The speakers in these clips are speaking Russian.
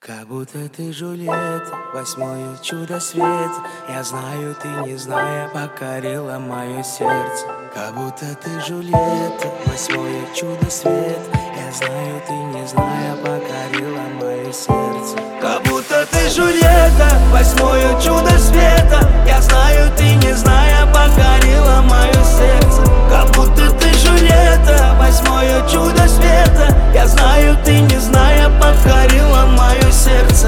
Как будто ты Джульетта, восьмое чудо света. Я знаю, ты, не зная, покорила мое сердце. Как будто ты Джульетта, восьмое чудо света. Я знаю, ты, не зная, покорила мое сердце. Как будто ты Джульетта, восьмое чудо света. Я знаю, ты, не зная, покорила мое сердце. Как будто ты Джульетта, восьмое чудо света. Я знаю, ты, не зная, покорила мое сердце.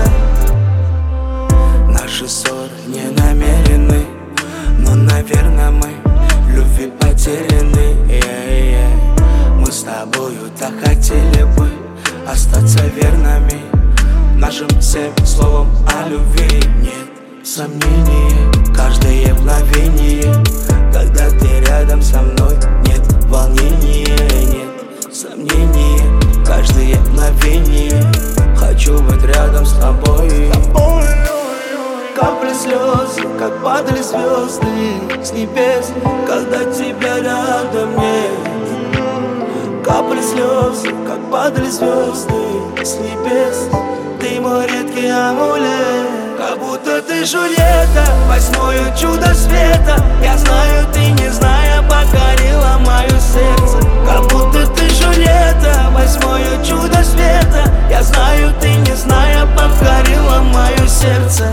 Наши ссоры не намерены, но, наверное, мы любви потеряны. Мы с тобою так хотели бы остаться верными нашим всем словам о любви. Нет сомнений, каждое мгновение, когда ты рядом со мной, нет волнения, нет сомнений, каждое мгновение, хочу быть рядом с тобой. Капли слез, как падали звезды с небес, когда тебя рядом нет. Капли слез, как падали звезды с небес, ты мой редкий амулет. Как будто ты Джульетта, восьмое чудо света. Я знаю, ты, не зная, покорила мое сердце. Как будто ты Джульетта, восьмое чудо света. Я знаю, ты, не зная, покорила мое сердце.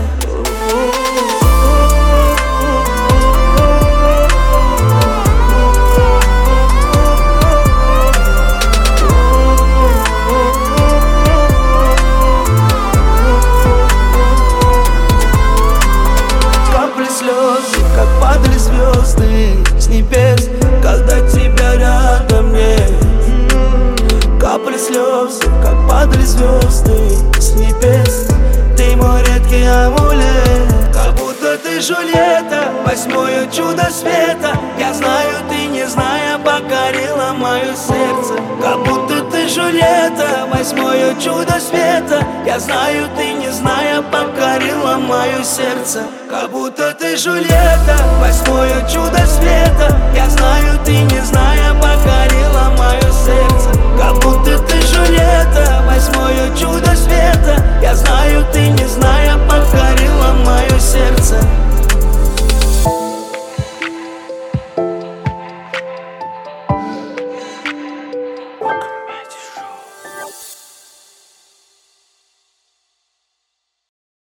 Как падали звезды с небес, когда тебя рядом нет. Капли слез, как падали звезды с небес, ты мой редкий амулет. Как будто ты Джульетта, восьмое чудо света. Я знаю, ты, не зная, покорила мое сердце. Как будто ты Джульетта, восьмое чудо света. Я знаю, ты, не зная, покорила мое сердце. Как будто ты Джульетта, восьмое чудо света. Я знаю,